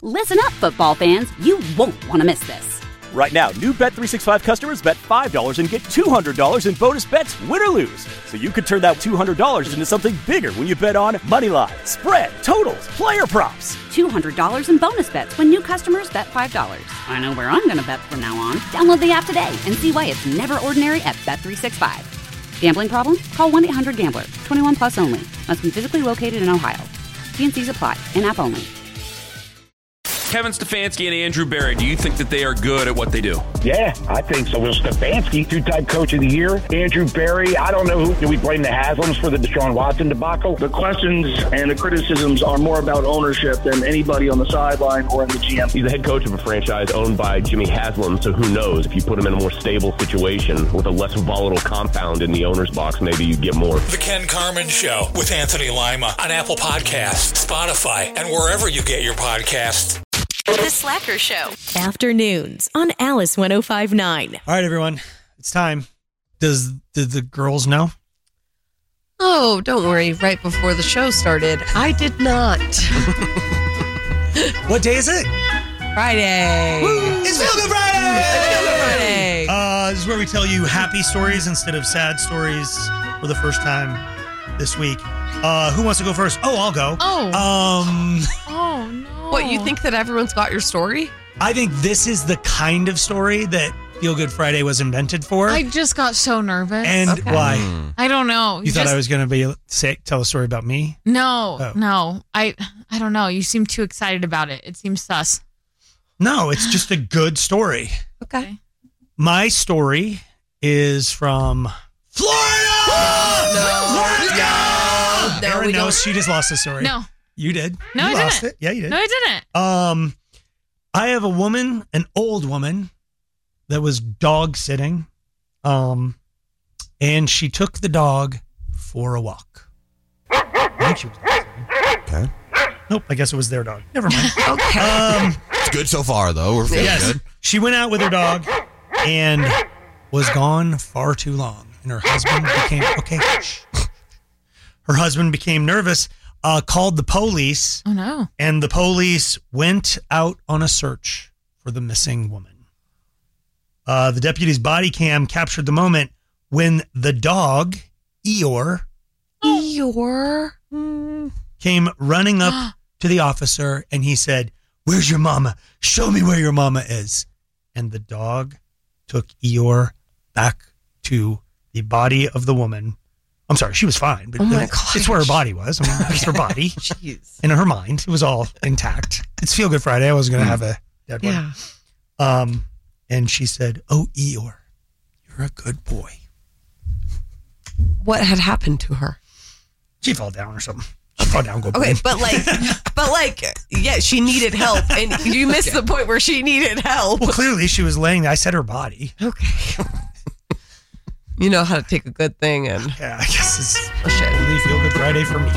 Listen up, football fans. You won't want to miss this. Right now, new Bet365 customers bet $5 and get $200 in bonus bets, win or lose. So you could turn that $200 into something bigger when you bet on money line, spread, totals, player props. $200 in bonus bets when new customers bet $5. I know where I'm going to bet from now on. Download the app today and see why it's never ordinary at Bet365. Gambling problem? Call 1-800-GAMBLER. 21 plus only. Must be physically located in Ohio. T&Cs apply. In-app only. Kevin Stefanski and Andrew Berry, do you think that they are good at what they do? Yeah, I think so. Well, Stefanski, two-time coach of the year. Andrew Berry, I don't know who. Do we blame the Haslams for the Deshaun Watson debacle? The questions and the criticisms are more about ownership than anybody on the sideline or in the GM. He's the head coach of a franchise owned by Jimmy Haslam, so who knows? If you put him in a more stable situation with a less volatile compound in the owner's box, maybe you get more. The Ken Carman Show with Anthony Lima on Apple Podcasts, Spotify, and wherever you get your podcasts. The Slacker Show. Afternoons on Alice 105.9. All right, everyone. It's time. Did the girls know? Oh, don't worry. Right before the show started, I did not. What day is it? Friday. Woo! It's Feel Good Friday! It's Feel Good Friday. This is where we tell you happy stories instead of sad stories for the first time this week. Who wants to go first? Oh, I'll go. Oh, no. What, you think that everyone's got your story? I think this is the kind of story that Feel Good Friday was invented for. I just got so nervous. And why? I don't know. You thought I was going to tell a story about me? No, no. I don't know. You seem too excited about it. It seems sus. No, it's just a good story. Okay. My story is from Florida! No, Erin knows she just lost the story. No. You did. No, you I lost didn't. it. Yeah, you did. No, I didn't. I have a woman, an old woman, that was dog sitting. And she took the dog for a walk. I think she was dog sitting. Okay. Nope, I guess it was their dog. Never mind. Okay. It's good so far, though. We're feeling good. She went out with her dog and was gone far too long. And her husband Her husband became nervous, called the police. Oh, no. And the police went out on a search for the missing woman. The deputy's body cam captured the moment when the dog, Eeyore, came running up to the officer, and he said, "Where's your mama? Show me where your mama is." And the dog took Eeyore back to the body of the woman. I'm sorry, she was fine, but it's where her body was. I mean, it's her body. Jeez. And her mind, it was all intact. It's Feel Good Friday. I wasn't going to have a dead one. Yeah. And she said, "Oh, Eeyore, you're a good boy." What had happened to her? She fell down or something. She fell down. Okay, but yeah, she needed help, and you missed the point where she needed help. Well, clearly she was laying there. I said her body. Okay. You know how to take a good thing and yeah, I guess it's push it. Really Feel Good Friday for me.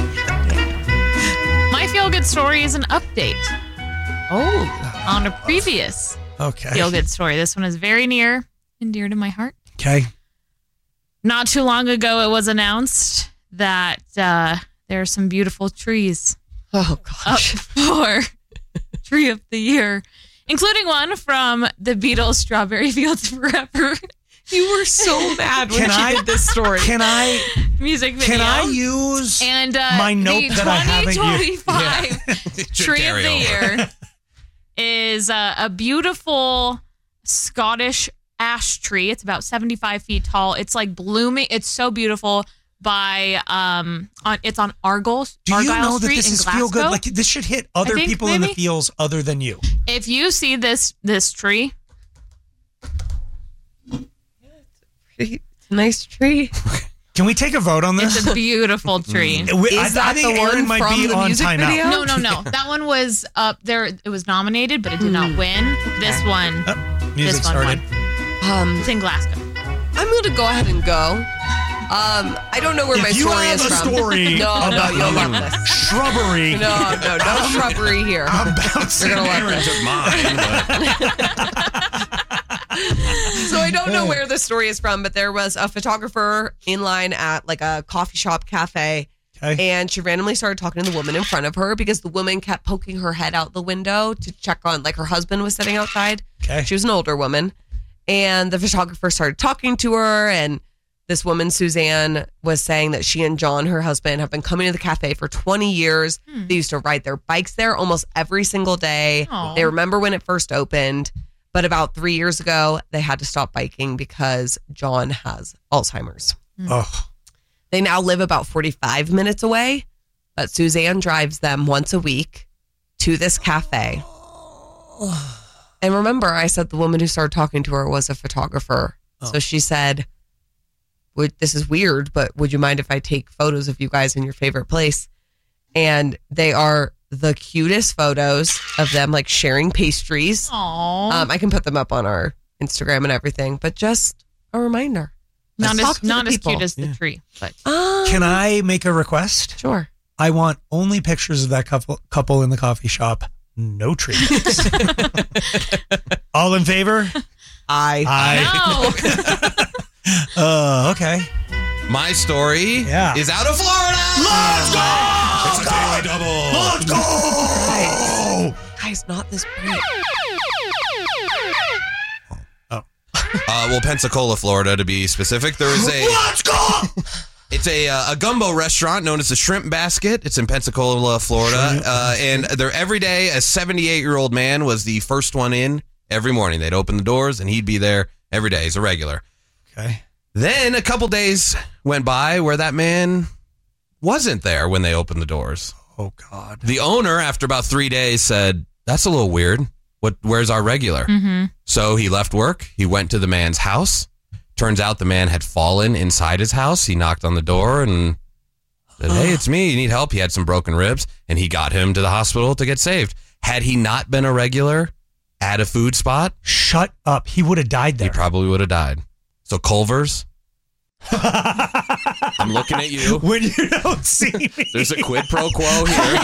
My Feel Good story is an update. On a previous Feel Good story. This one is very near and dear to my heart. Okay. Not too long ago, it was announced that there are some beautiful trees up for Tree of the Year, including one from the Beatles' Strawberry Fields Forever. You were so mad when she did this story. Can I music video? Can I use my note that I haven't used? 2025 Tree of the Year is a beautiful Scottish ash tree. It's about 75 feet tall. It's like blooming. It's so beautiful. It's on Argyle Street. Do you know that this in is Glasgow. Feel Good? Like this should hit other people in the feels other than you. If you see this tree. It's a nice tree. Can we take a vote on this? It's a beautiful tree. Is that the one might from be the on music timeout. video? No. That one was up there. It was nominated, but it did not win. This one. Music started. It's in Glasgow. I'm going to go ahead and go. I don't know where my story is from. Story no, you'll love this. Shrubbery. No shrubbery here. I'm bouncing. You're gonna love this. Took mine. So I don't know where the story is from, but there was a photographer in line at like a coffee shop cafe Okay. And she randomly started talking to the woman in front of her because the woman kept poking her head out the window to check on, like her husband was sitting outside. Okay. She was an older woman. And the photographer started talking to her. And this woman, Suzanne, was saying that she and John, her husband, have been coming to the cafe for 20 years. They used to ride their bikes there almost every single day. Aww. They remember when it first opened. But about 3 years ago, they had to stop biking because John has Alzheimer's. Oh. They now live about 45 minutes away, but Suzanne drives them once a week to this cafe. And remember, I said the woman who started talking to her was a photographer. So she said, this is weird, but would you mind if I take photos of you guys in your favorite place? And they are the cutest photos of them, like sharing pastries. Aww. I can put them up on our Instagram and everything, but just a reminder. Not Talk to the as people. cute as the tree, but Can I make a request? Sure. I want only pictures of that couple in the coffee shop. No trees. All in favor? Aye. no. Okay. My story is out of Florida. Let's go! It's a daily double. Let's go! Guys, not this bright. Well, Pensacola, Florida, to be specific. There is a Let's go! It's a gumbo restaurant known as the Shrimp Basket. It's in Pensacola, Florida, and they're every day. A 78-year-old man was the first one in every morning. They'd open the doors, and he'd be there every day. He's a regular. Okay. Then a couple days went by where that man wasn't there when they opened the doors. Oh, God. The owner, after about 3 days, said, "That's a little weird. Where's our regular?" Mm-hmm. So he left work. He went to the man's house. Turns out the man had fallen inside his house. He knocked on the door and said, "Hey, it's me. You need help?" He had some broken ribs, and he got him to the hospital to get saved. Had he not been a regular at a food spot, shut up. He would have died there. He probably would have died. So Culver's, I'm looking at you. When you don't see me. There's a quid pro quo here.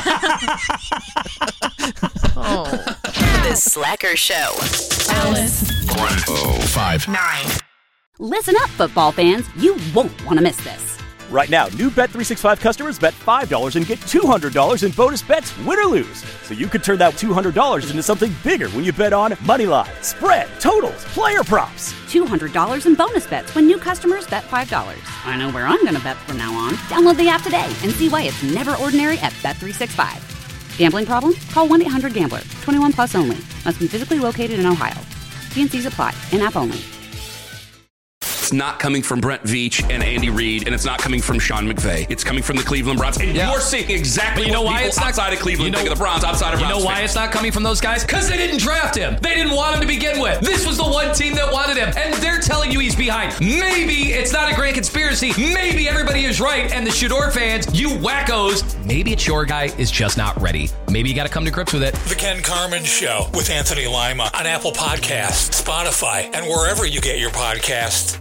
The Slacker Show. Alice. 105.9. Listen up, football fans. You won't want to miss this. Right now, new Bet365 customers bet $5 and get $200 in bonus bets, win or lose. So you could turn that $200 into something bigger when you bet on moneyline, spread, totals, player props. $200 in bonus bets when new customers bet $5. I know where I'm going to bet from now on. Download the app today and see why it's never ordinary at Bet365. Gambling problem? Call 1-800-GAMBLER. 21 plus only. Must be physically located in Ohio. T&Cs apply. In-app only. It's not coming from Brent Veach and Andy Reid, and it's not coming from Sean McVay. It's coming from the Cleveland Browns. And you're seeing exactly what people outside of Cleveland think of the Browns, outside of Browns. You know why it's not coming from those guys? Because they didn't draft him. They didn't want him to begin with. This was the one team that wanted him, and they're telling you he's behind. Maybe it's not a grand conspiracy. Maybe everybody is right, and the Shador fans, you wackos, maybe it's your guy is just not ready. Maybe you got to come to grips with it. The Ken Carman Show with Anthony Lima on Apple Podcasts, Spotify, and wherever you get your podcasts.